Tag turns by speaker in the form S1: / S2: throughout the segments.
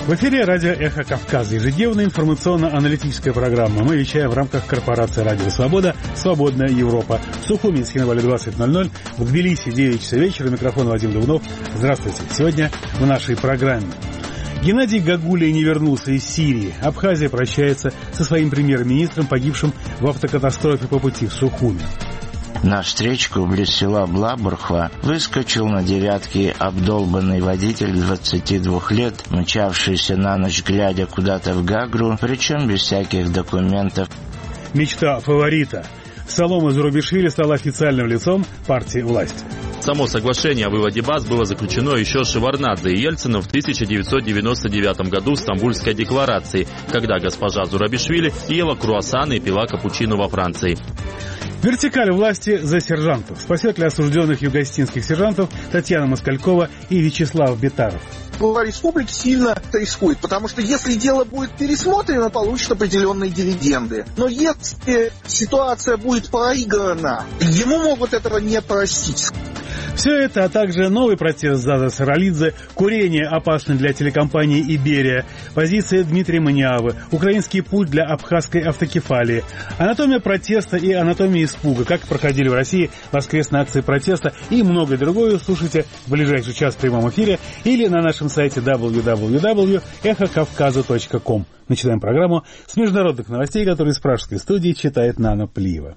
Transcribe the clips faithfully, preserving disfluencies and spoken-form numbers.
S1: В эфире радио «Эхо Кавказа», ежедневная информационно-аналитическая программа. Мы вещаем в рамках корпорации «Радио Свобода», «Свободная Европа». В Сухуми, Схинвале двадцать ноль ноль, в Тбилиси девять часов вечера. Микрофон Вадим Дубнов. Здравствуйте. Сегодня в нашей программе. Геннадий Гагулия не вернулся из Сирии. Абхазия прощается со своим премьер-министром, погибшим в автокатастрофе по пути в Сухуми.
S2: На встречку близ села Блабурхва выскочил на девятке обдолбанный водитель двадцати двух лет, мчавшийся на ночь глядя куда-то в Гагру, причем без всяких документов.
S1: Мечта фаворита. Салома Зурабишвили стала официальным лицом партии власти.
S3: Само соглашение о выводе баз было заключено еще Шеварднадзе и Ельциным в тысяча девятьсот девяносто девятом году в Стамбульской декларации, когда госпожа Зурабишвили ела круассаны и пила капучино во Франции.
S1: Вертикаль власти за сержантов. Спасет ли осужденных югостинских сержантов Татьяна Москалькова и Вячеслав Бетаров?
S4: Глава республики сильно рискует, потому что если дело будет пересмотрено, получит определенные дивиденды. Но если ситуация будет проиграна, ему могут этого не простить.
S1: Все это, а также новый протест Заза Саралидзе, курение опасно для телекомпании «Иберия», позиция Дмитрия Маниавы, украинский путь для абхазской автокефалии, анатомия протеста и анатомия испуга, как проходили в России воскресные акции протеста и многое другое слушайте в ближайший час в прямом эфире или на нашем сайте дабл ю дабл ю дабл ю точка эхо кавказа точка ком. Начинаем программу с международных новостей, которые из пражской студии читает Нана Плиева.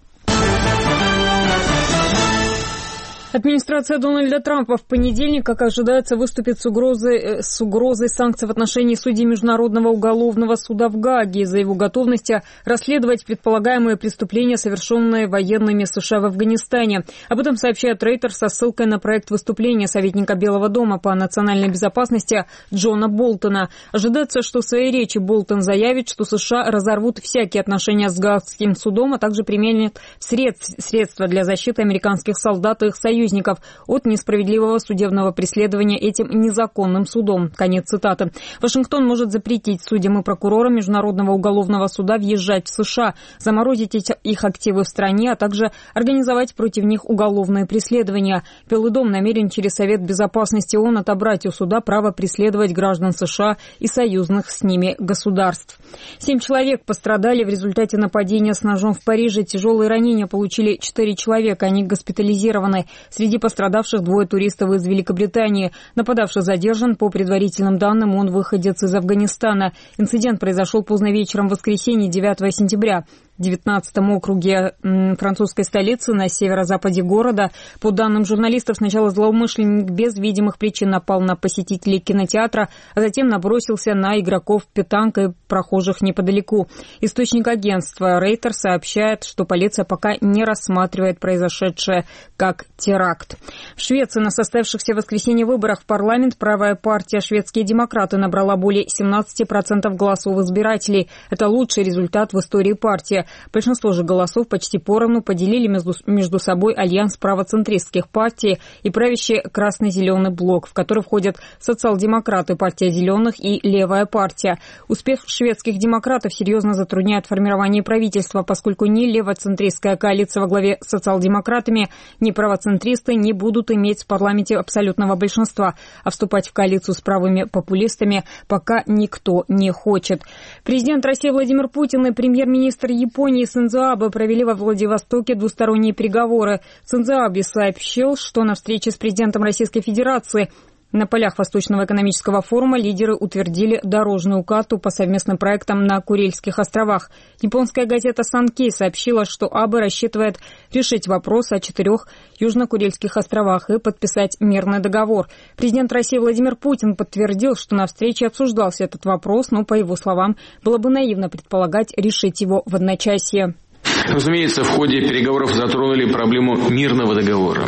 S5: Администрация Дональда Трампа в понедельник, как ожидается, выступит с угрозой, с угрозой санкций в отношении судей Международного уголовного суда в Гааге из-за его готовности расследовать предполагаемые преступления, совершенные военными США в Афганистане. Об этом сообщает Рейтер со ссылкой на проект выступления советника Белого дома по национальной безопасности Джона Болтона. Ожидается, что в своей речи Болтон заявит, что США разорвут всякие отношения с Гаагским судом, а также применят средства для защиты американских солдат и их союзников от несправедливого судебного преследования этим незаконным судом. Конец цитаты. Вашингтон может запретить судьям и прокурорам Международного уголовного суда въезжать в США, заморозить их активы в стране, а также организовать против них уголовные преследования. Белый дом намерен через Совет безопасности ООН отобрать у суда право преследовать граждан США и союзных с ними государств. Семь человек пострадали в результате нападения с ножом в Париже. Тяжелые ранения получили четыре человека. Они госпитализированы. Среди пострадавших двое туристов из Великобритании. Нападавший задержан. По предварительным данным, он выходец из Афганистана. Инцидент произошел поздно вечером в воскресенье, девятого сентября. В девятнадцатом округе французской столицы на северо-западе города. По данным журналистов, сначала злоумышленник без видимых причин напал на посетителей кинотеатра, а затем набросился на игроков петанка и прохожих неподалеку. Источник агентства Рейтер сообщает, что полиция пока не рассматривает произошедшее как теракт. В Швеции на состоявшихся в воскресенье выборах в парламент правая партия «Шведские демократы» набрала более семнадцать процентов голосов избирателей. Это лучший результат в истории партии. Большинство же голосов почти поровну поделили между, между собой альянс правоцентристских партий и правящий красно-зеленый блок, в который входят социал-демократы, партия зеленых и левая партия. Успех шведских демократов серьезно затрудняет формирование правительства, поскольку ни левоцентристская коалиция во главе с социал-демократами, ни правоцентристы не будут иметь в парламенте абсолютного большинства, а вступать в коалицию с правыми популистами пока никто не хочет. Президент России Владимир Путин и премьер-министр Японии Синдзо Абе провели во Владивостоке двусторонние переговоры. Синдзо Абе сообщил, что на встрече с президентом Российской Федерации на полях Восточного экономического форума лидеры утвердили дорожную карту по совместным проектам на Курильских островах. Японская газета «Санкей» сообщила, что Абе рассчитывает решить вопрос о четырех Южно-Курильских островах и подписать мирный договор. Президент России Владимир Путин подтвердил, что на встрече обсуждался этот вопрос, но, по его словам, было бы наивно предполагать решить его в одночасье.
S6: Разумеется, в ходе переговоров затронули проблему мирного договора.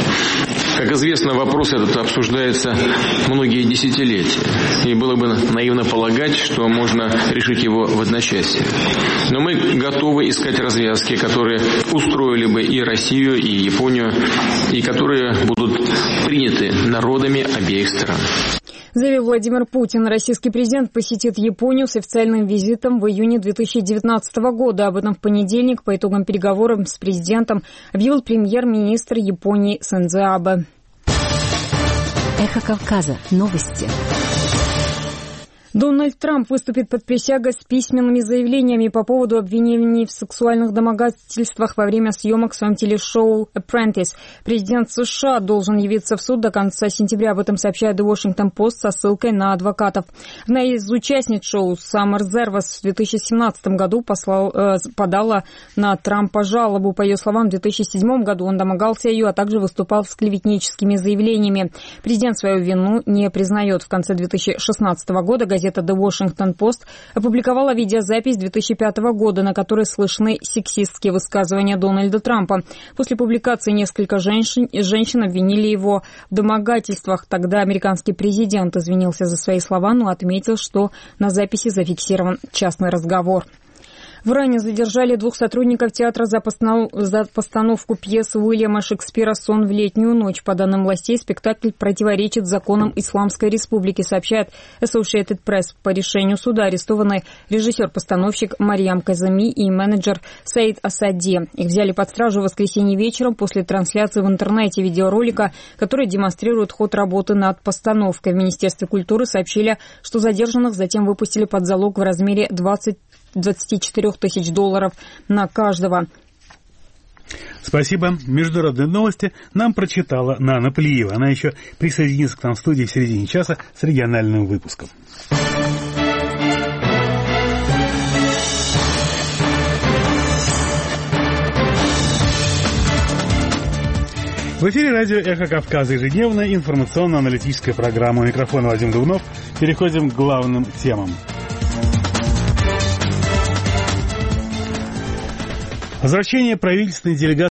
S6: Как известно, вопрос этот обсуждается многие десятилетия, и было бы наивно полагать, что можно решить его в одночасье. Но мы готовы искать развязки, которые устроили бы и Россию, и Японию, и которые будут приняты народами обеих стран.
S5: Заявил Владимир Путин. Российский президент посетит Японию с официальным визитом в июне две тысячи девятнадцатого года. Об этом в понедельник по итогам переговоров с президентом объявил премьер-министр Японии Синдзо Абе.
S7: Эхо Кавказа. Новости.
S5: Дональд Трамп выступит под присягой с письменными заявлениями по поводу обвинений в сексуальных домогательствах во время съемок в своем телешоу «Apprentice». Президент США должен явиться в суд до конца сентября. Об этом сообщает The Washington Post со ссылкой на адвокатов. Одна из участниц шоу, Саммер Зервас, в две тысячи семнадцатом году послал, э, подала на Трампа жалобу. По ее словам, в две тысячи седьмом году он домогался ее, а также выступал с клеветническими заявлениями. Президент свою вину не признает. В конце две тысячи шестнадцатого года газета The Washington Post опубликовала видеозапись две тысячи пятого года, на которой слышны сексистские высказывания Дональда Трампа. После публикации несколько женщин, женщин обвинили его в домогательствах. Тогда американский президент извинился за свои слова, но отметил, что на записи зафиксирован частный разговор. В Иране задержали двух сотрудников театра за, постанов... за постановку пьесы Уильяма Шекспира «Сон в летнюю ночь». По данным властей, спектакль противоречит законам Исламской Республики, сообщает Associated Press. По решению суда арестованы режиссер-постановщик Марьям Казами и менеджер Саид Асади. Их взяли под стражу в воскресенье вечером после трансляции в интернете видеоролика, который демонстрирует ход работы над постановкой. В Министерстве культуры сообщили, что задержанных затем выпустили под залог в размере двадцати четырёх тысяч долларов на каждого.
S1: Спасибо. Международные новости нам прочитала Нана Плиева. Она еще присоединится к нам в студии в середине часа с региональным выпуском. В эфире радио «Эхо Кавказа», ежедневная информационно-аналитическая программа. У микрофона Вадим Дубнов. Переходим к главным темам. Возвращение правительственной делегации